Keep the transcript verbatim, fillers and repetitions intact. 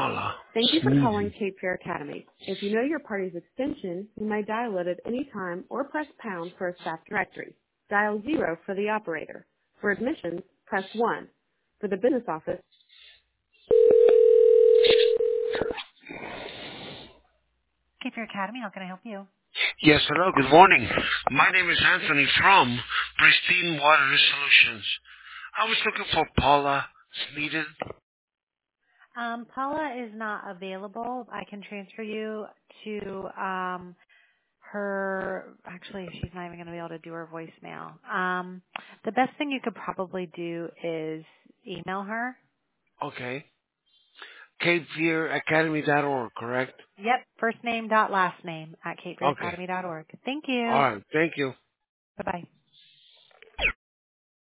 Paula. Thank you for calling Sneezy. Cape Fear Academy. If you know your party's extension, you may dial it at any time or press pound for a staff directory. Dial zero for the operator. For admissions, press one. For the business office. Cape Fear Academy, how can I help you? Yes, hello, good morning. My name is Anthony from Pristine Water Solutions. I was looking for Paula Sneeden. Um, Paula is not available. I can transfer you to um, her. Actually, she's not even going to be able to do her voicemail. Um, the best thing you could probably do is email her. Okay. Cape Fear Academy dot org, correct? Yep, first name dot last name at cape fear Okay. academy dot org. Thank All you. right. Thank you. Bye bye.